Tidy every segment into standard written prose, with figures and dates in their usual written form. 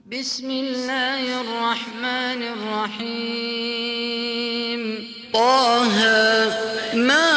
بسم الله الرحمن الرحيم. طه ما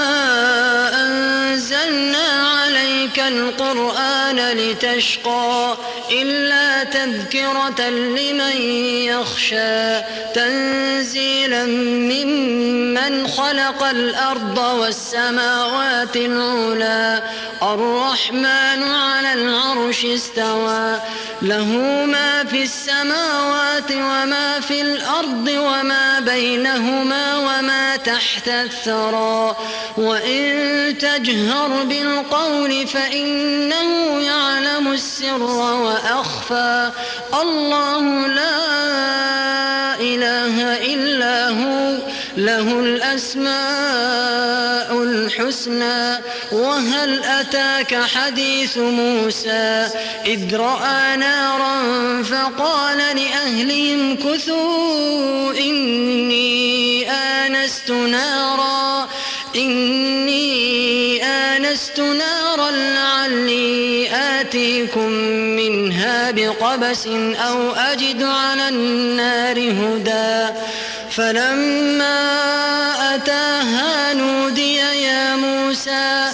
أنزلنا عليك القرآن لتشقى إلا تذكرة لمن يخشى تنزيلا ممن خلق الأرض والسماوات العلى الرحمن على العرش استوى له ما في السماوات وما في الأرض وما بينهما وما تحت الثرى وإن تجهر بالقول فإنه يعلم السر وأخفى الله لا إله إلا هو له الأسماء الحسنى. وهل أتاك حديث موسى إذ رأى نارا فقال لأهلهم كثوا إني آنست نارا لعلي آتيكم منها بقبس أو أجد على النار هدى. فلما أتاها نودي يا موسى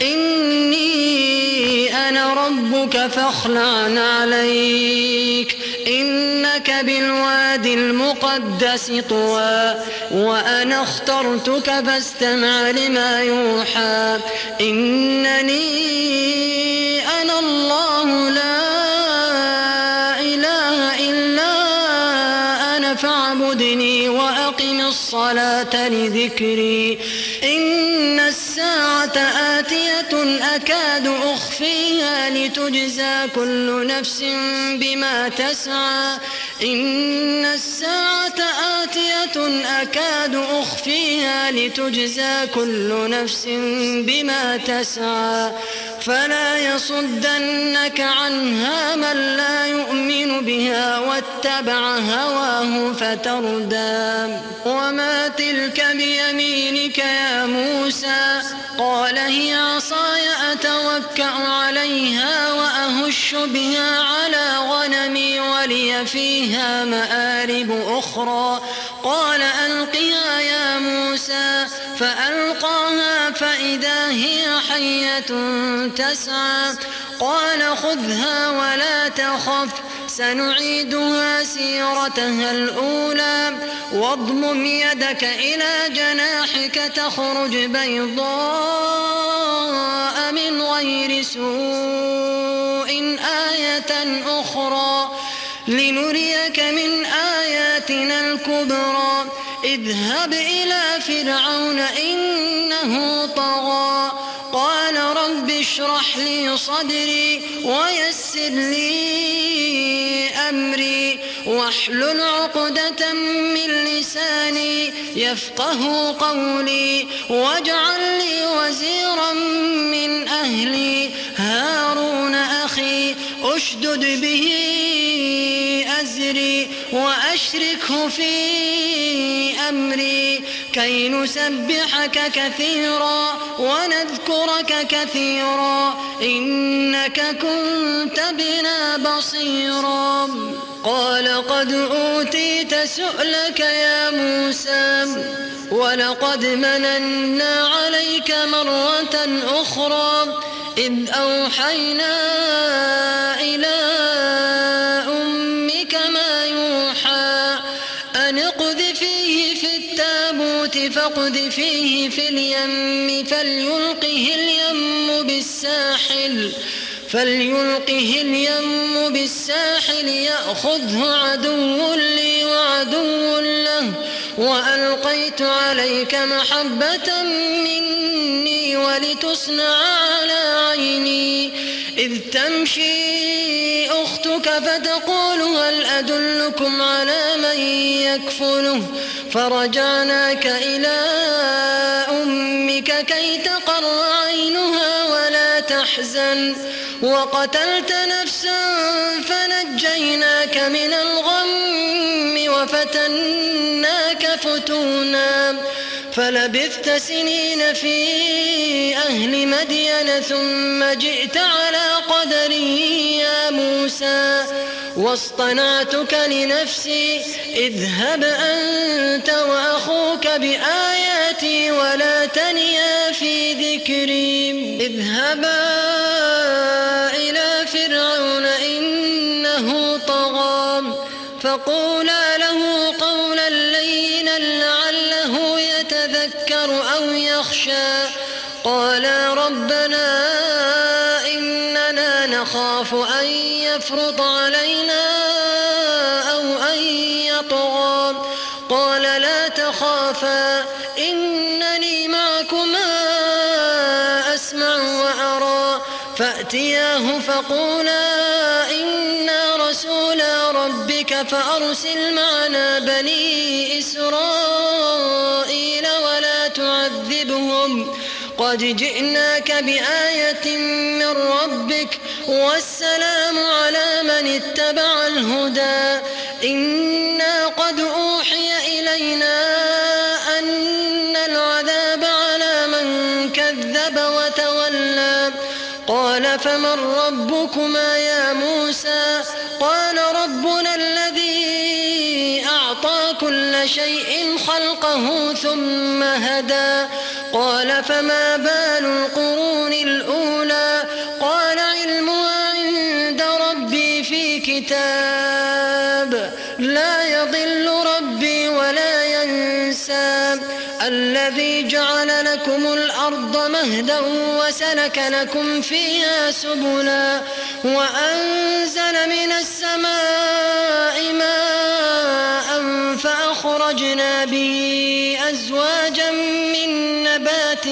إني أنا ربك فاخلع عليك إنك بالوادي المقدس طوى وأنا اخترتك فاستمع لما يوحى إنني أنا الله لا إله إلا أنا فاعبدني وأقم الصلاة لذكري. إن الساعة آتية أكاد أخفيها لتجزى كل نفس بما تسعى إن الساعة آتية أكاد أخفيها لتجزى كل نفس بما تسعى فلا يصدنك عنها من لا يؤمن بها واتبع هواه فتردى. وما تلك بيمينك يا موسى قال هي عصاي أتوكأ عليها وأهش بها على غنمي ولي فيها مآرب أخرى قال ألقها يا موسى فألقاها فإذا هي حية تسعى قال خذها ولا تخف سنعيدها سيرتها الأولى واضمم يدك إلى جناحك تخرج بيضاء من غير سوء آية أخرى لنريك من آياتنا الكبرى. اذهب إلى فرعون إنه طغى قال رب اشرح لي صدري ويسر لي أمري واحلل عقدة من لساني يفقه قولي واجعل لي وزيرا من أهلي هارون أخي أشدد به أزري وأشركه في أمري كي نسبحك كثيرا ونذكرك كثيرا إنك كنت بنا بصيرا. قال قد أوتيت سؤلك يا موسى ولقد مننا عليك مرة أخرى إذ أوحينا إلى أمك ما يوحى أن اقذفيه في التابوت فاقذفيه في اليم فليلقه اليم بالساحل يأخذه عدو لي وعدو له وألقيت عليك محبة مني ولتصنع على عيني إذ تمشي أختك فتقول هل أدلكم على من يكفله فرجعناك إلى أمك كي تقر عينها ولا تحزن وقتلت نفسا فنجيناك من الغم وفتناك فتونا فلبثت سنين في أهل مدين ثم جئت على قدري يا موسى واصطنعتك لنفسي اذهب أنت وأخوك بآياتي ولا تنيا في ذكري اذهبا إلى فرعون إنه طغى فقولا له قولا لينا لعله يتذكر أو يخشى قالا ربنا إننا نخاف أن يفرط علينا أو أن يطغى قال لا تخافا إنني معكما أسمع وأرى فأتياه فقولا إنا رسولا ربك فأرسل معنا بني إسرائيل ولا تعذبهم قد جئناك بآية من ربك والسلام على من اتبع الهدى إنا قد أوحي إلينا أن العذاب على من كذب وتولى قال فمن ربكما يا موسى قال ربنا الذي أعطى كل شيء خلقه ثم هدى قال فما بال القرون الأولى قال علمها عند ربي في كتاب لا يضل ربي ولا ينسى الذي جعل لكم الأرض مهدا وسلك لكم فيها سبلا وأنزل من السماء ماء فأخرجنا به أزواجا من نبات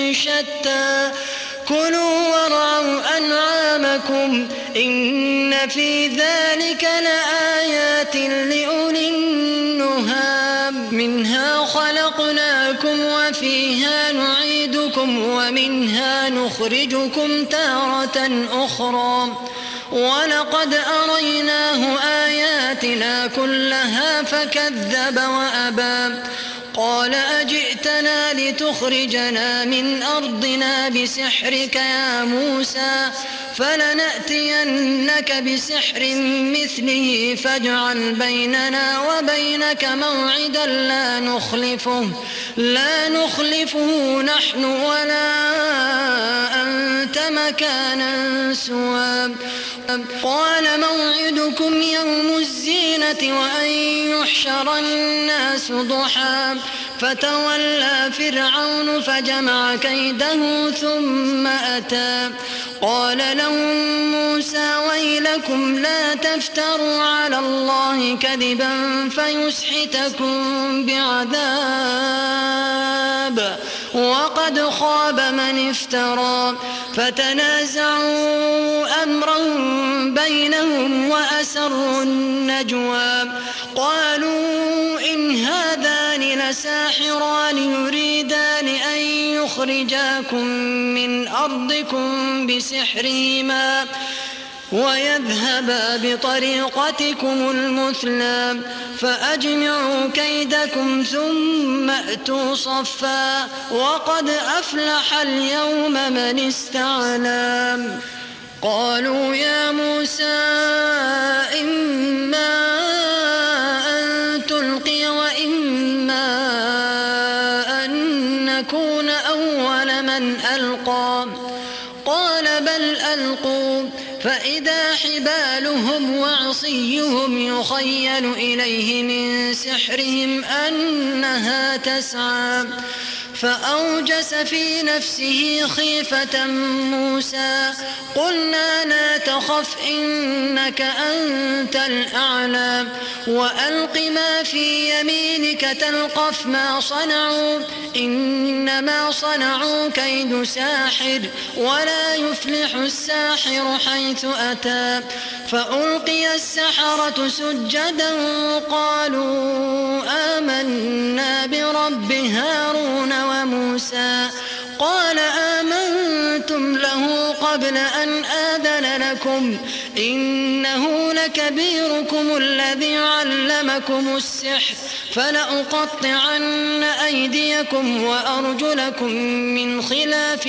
شتى كلوا وارعوا أنعامكم إن في ذلك لآيات لأولي النهى منها خلقناكم وفيها نعيدكم ومنها نخرجكم تارة أخرى ولقد أريناه آياتنا كلها فكذب وأبى قال أجئتنا لتخرجنا من أرضنا بسحرك يا موسى فلنأتينك بسحر مثله فاجعل بيننا وبينك موعدا لا نخلفه نحن ولا أنت مكانا سوى قال موعدكم يوم الزينة وأن يحشر الناس ضحى فتولى فرعون فجمع كيده ثم أتى قال لهم موسى ويلكم لا تفتروا على الله كذبا فيسحتكم بعذاب وقد خاب من افترى فتنازعوا أمرهم بينهم وأسروا النجوى قالوا إن هذان لساحران يريدان أن يخرجاكم من أرضكم بسحرهما ويذهبا بطريقتكم المثلى فأجمعوا كيدكم ثم أتوا صفا وقد أفلح اليوم من استعلى قالوا يا موسى إما أن تلقي وإما أن نكون أول من ألقى قال بل ألقوا فإذا حبالهم وعصيهم يخيل إليه من سحرهم أنها تسعى فأوجس في نفسه خيفة موسى قلنا لا تخف إنك أنت الأعلى وألق ما في يمينك تلقف ما صنعوا إنما صنعوا كيد ساحر ولا يفلح الساحر حيث أتى فألقي السحرة سجدا قالوا آمنا برب هارون وموسى قال آمنتم له قبل أن آذن لكم إنه لكبيركم الذي علمكم السحر فلأقطعن أيديكم وأرجلكم من خلاف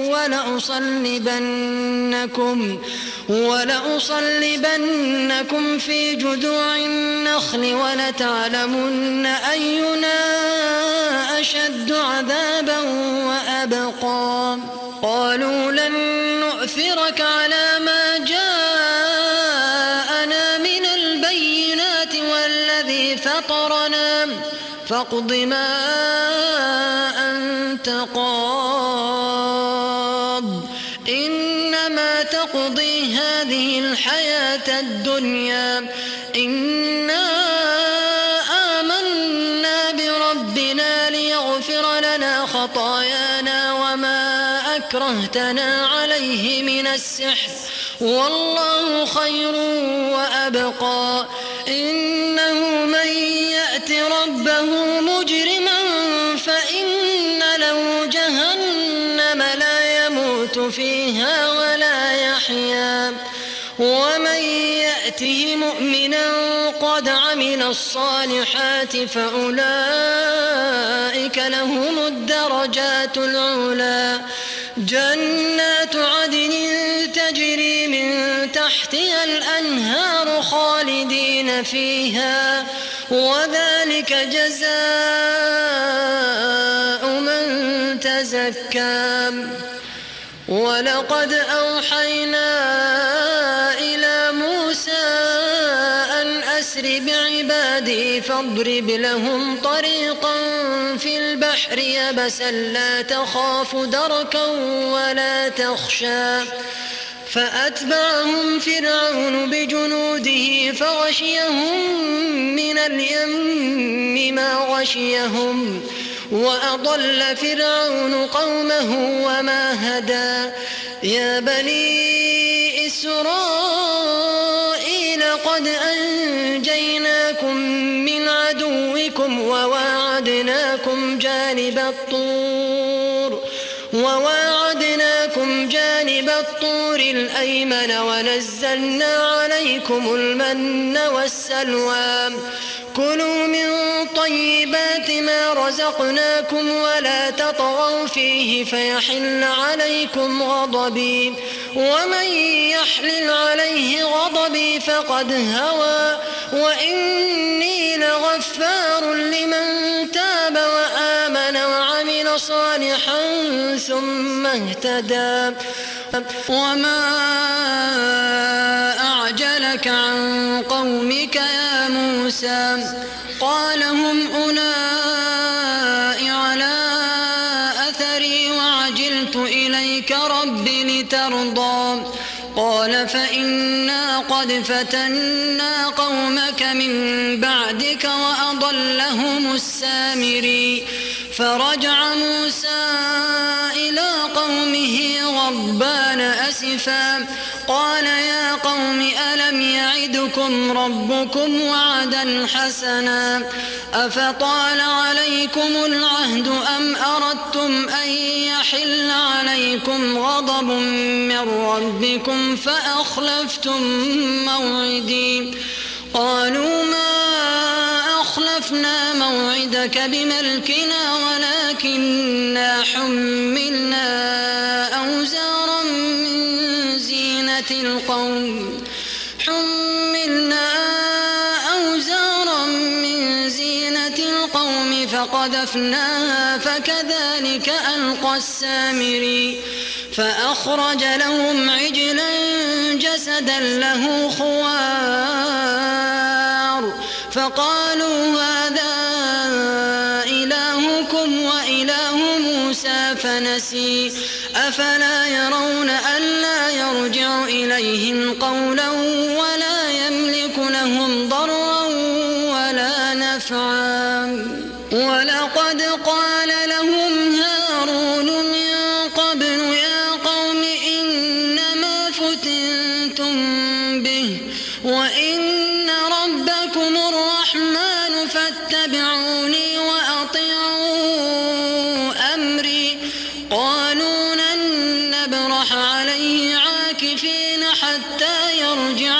ولأصلبنكم في جذوع النخل ولتعلمن أينا أشد عذابا وأبقى قالوا لن نؤثرك على ما جاءنا من البينات والذي فطرنا فاقض ما أنت قاض إنما تقضي هذه الحياة الدنيا إنا آمنا بربنا ليغفر لنا خطايانا وما أكرهتنا عليه من السحر والله خير وأبقى إنه من يأت ربه مجرما فإن له جهنم لا يموت فيها ولا يحيا ومن يأته مؤمنا قد عمل الصالحات فأولئك لهم الدرجات العلى جنات عدن تجري من تحتها الأنهار خالدين فيها وذلك جزاء من تزكى ولقد أوحينا إلى موسى أن أسر بعبادي فاضرب لهم طريقا في البحر يبسا لا تخاف دركا ولا تخشى فأتبعهم فرعون بجنوده فغشيهم من اليم ما غشيهم وأضل فرعون قومه وما هدى يا بني إسرائيل قد أنجيناكم من عدوكم وواعدناكم جانب الطور الأيمن ونزلنا عليكم المن والسلوى كلوا من طيبات ما رزقناكم ولا تطغوا فيه فيحل عليكم غضبي ومن يحلل عليه غضبي فقد هوى وإني لغفار لمن تاب وآمن وعمل صالحا ثم اهتدى وما أعجلك عن قومك يا موسى قال هم أولئك على أثري وعجلت إليك رب لترضى قال فإنا قد فتنا قومك من بعدك وأضلهم السامري فرجع موسى إلى قومه غضبان أسفا قال يا قوم ألم يعدكم ربكم وعدا حسنا أفطال عليكم العهد أم أردتم أن يحل عليكم غضب من ربكم فأخلفتم موعدي قالوا ما أخلفنا موعدك بملكنا ولكننا حملنا أوزارا من زينة القوم فقذفناها فكذلك ألقى السامري فأخرج لهم عجلا جسدا له خوار فقالوا هذا إلهكم وإله موسى فنسي أفلا يرون ألا يرجع إليهم قولا ولا يملك لهم ضرا ولا نفعا ولقد قال لهم هارون من قبل يا قوم إنما فتنتم به وإن ربكم الرحمن فاتبعوني وأطيعوا أمري قالوا لن نبرح عليه عاكفين حتى يرجع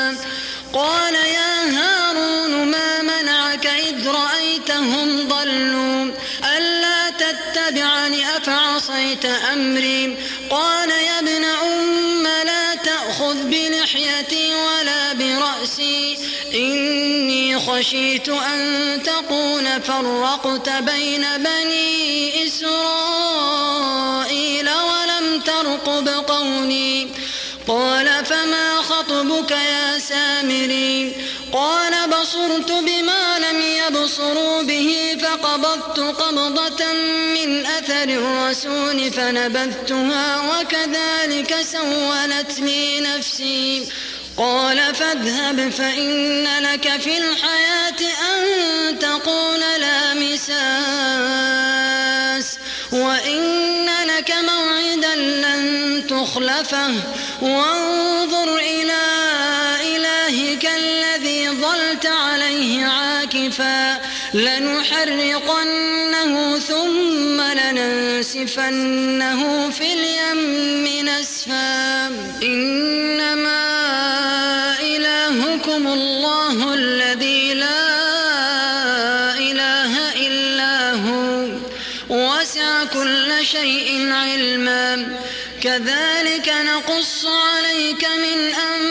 قال يا هارون ما منعك إذ رأيتهم ضلوا ألا تتبعني أفعصيت أمري قال يا ابن أم لا تأخذ بلحيتي ولا برأسي إني خشيت أن تقول فرقت بين بني إسرائيل ولم ترقب قولي قال فما خطبك يا سامري قال بصرت بما لم يبصروا به فقبضت قبضة من أثر الرسول فنبذتها وكذلك سولت لي نفسي قال فاذهب فإن لك في الحياة أن تقول لا مساس وإن لك موعدا لن تخلفه وانظر إلى إلهك الذي ظلت عليه عاكفا لنحرقنه ثم لننسفنه في اليم نسفا إنما إلهكم الله الذي لا إله إلا هو وسع كل شيء علما كذلك نقص عليك من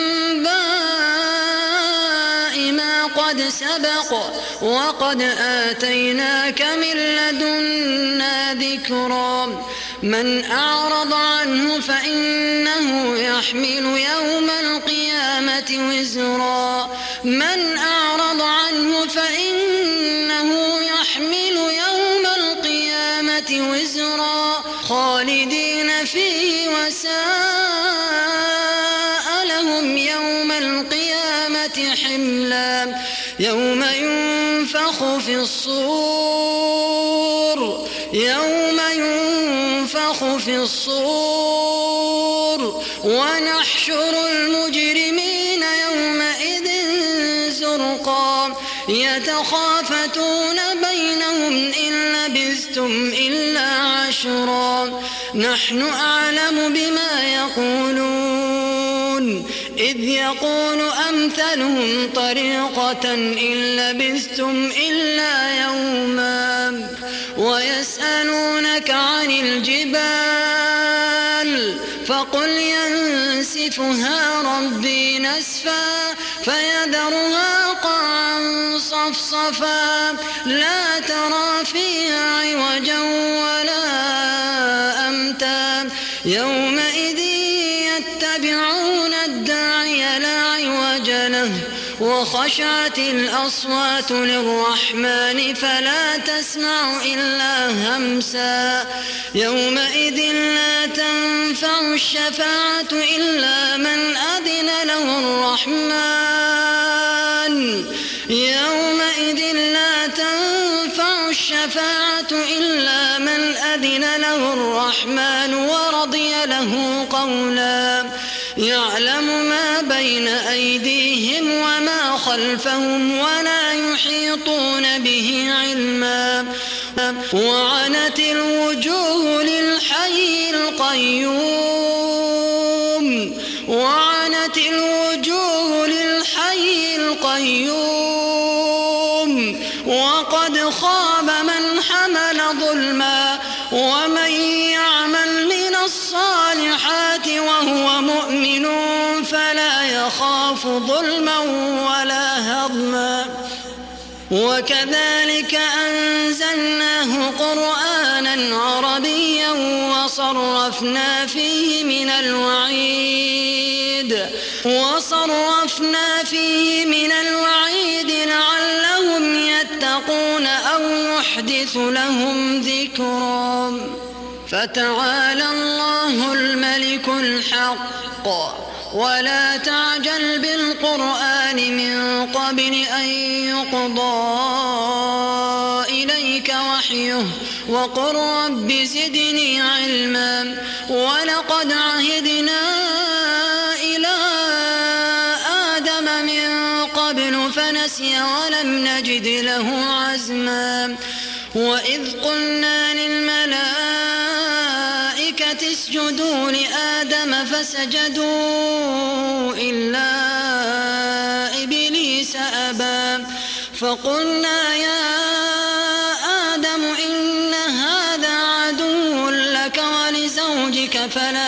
أنباء ما قد سبق وقد آتيناك من لدنا ذكرا من أعرض عنه فإنه يحمل يوم القيامة وزرا من أعرض عنه فإنه يحمل يوم القيامة وزرا خالدين فيه وساء لهم يوم القيامة حملا يوم ينفخ في الصور ونحشر المجرمين يومئذ زرقا يتخافتون بينهم إن لبثتم إلا عشرا نحن أعلم بما يقولون إذ يقول أمثلهم طريقة إن لبثتم إلا يوما ويسألونك عن الجبال فقل ينسفها ربي نسفا فيذرها قاعا صفصفا لا ترى فيها عوجا ولا أمتا يومئذ يتبعون الداعي لا عوج له وخشعت الأصوات للرحمن فلا تسمع إلا همسا يومئذ لا تنفع الشفاعة إلا من أذن له الرحمن يومئذ لا تنفع الشفاعة إلا من أذن له الرحمن ورضي له قولا يعلم ما بين أيديهم وما خلفهم ولا يحيطون به علما وعنت الوجوه للحي القيوم وعنت الوجوه للحي القيوم وقد خاب من حمل ظلما ومن يعمل من الصالحات وهو مؤمن فلا يخاف ظلما ولا هضما وكذلك أنزلناه قرآنا عربيا وصرفنا فيه من الوعيد لعلهم يتقون أو يحدث لهم ذكرا فتعالى الله الملك الحق ولا تعجل بالقرآن من قبل أن يقضى إليك وحيه وقل رب زدني علما ولقد عهدنا إلى آدم من قبل فنسي ولم نجد له عزما وإذ قلنا للملائكة اسجدوا لآدم فسجدوا إلا فقلنا يا آدم إن هذا عدو لك ولزوجك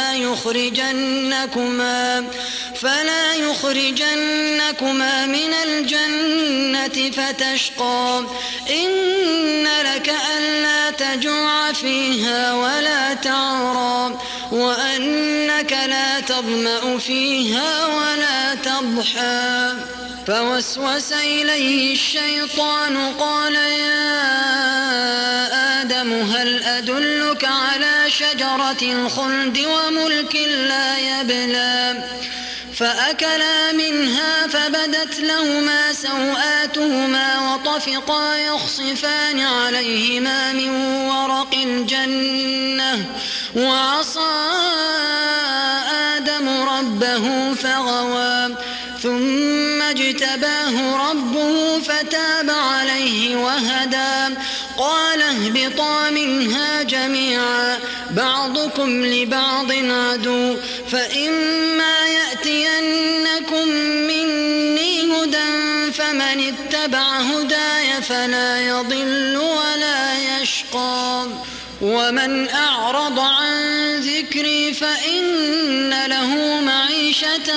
فلا يخرجنكما من الجنة فتشقى إن لك ألا تجوع فيها ولا تعرى وأنك لا تظمأ فيها ولا تضحى فوسوس إليه الشيطان قال يا آدم هل أدلك على شجرة الخلد وملك لا يبلى فأكلا منها فبدت لهما سوآتهما وطفقا يخصفان عليهما من ورق الجنة وعصى آدم ربه فغوى ثم اجتباه ربه فتاب عليه وهدى قال اهبطا منها جميعا بعضكم لبعض عدو فإما يأتينكم مني هدى فمن اتبع هداي فلا يضل ولا يشقى ومن أعرض عن ذكري فإن له معيشة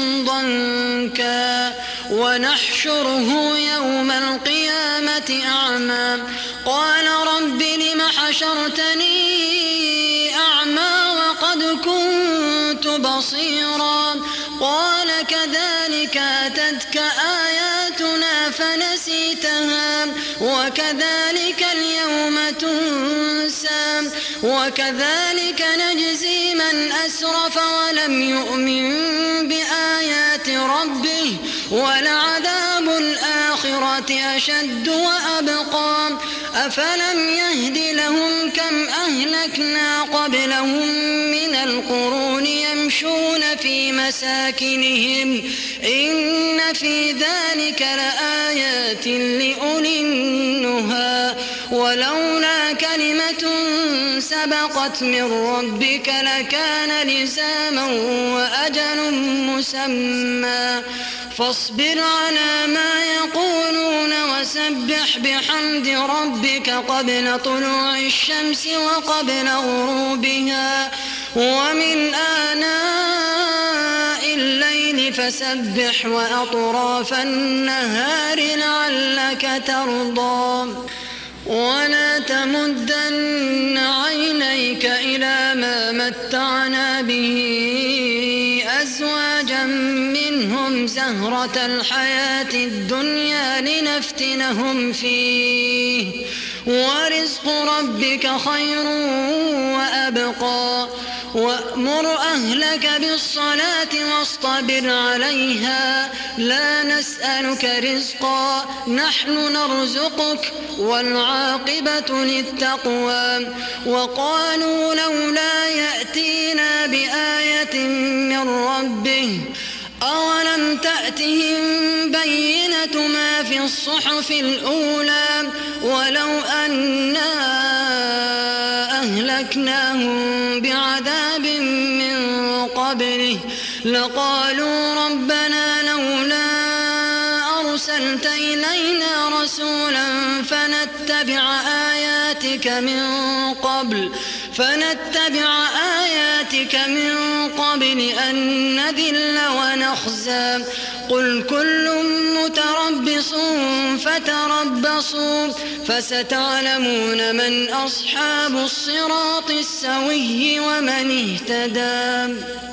ضنكا ونحشره يوم القيامة أعمى قال رب لم حشرتني أعمى وقد كنت بصيرا قال كذلك أتتك آياتنا فنسيتها وكذلك اليوم تنسى وكذلك نجزي من أسرف ولم يؤمن بآيات ربه ولعذاب الآخرة أشد وأبقى أفلم يهد لهم كم أهلكنا قبلهم من القرون يمشون في مساكنهم إن في ذلك لآيات لأولي النهى ولولا كلمة سبقت من ربك لكان لزاما وأجل مسمى فاصبر على ما يقولون وسبح بحمد ربك قبل طلوع الشمس وقبل غروبها ومن آناء الليل فسبح وأطراف النهار لعلك ترضى ولا تمدن عينيك إلى ما متعنا به أزواجا منهم زهرة الحياة الدنيا لنفتنهم فيه ورزق ربك خير وأبقى وأمر أهلك بالصلاة واصطبر عليها لا نسألك رزقا نحن نرزقك والعاقبة للتقوى وقالوا لولا يأتينا بآية من ربه أولم تأتهم بينة ما في الصحف الأولى ولو أنا أهلكناهم بعذاب من قبله لقالوا ربنا لولا أرسلت إلينا رسولا فنتبع آياتك من قبل أن نذل ونخزى قل كل متربص فتربصوا فستعلمون من أصحاب الصراط السوي ومن اهتدى.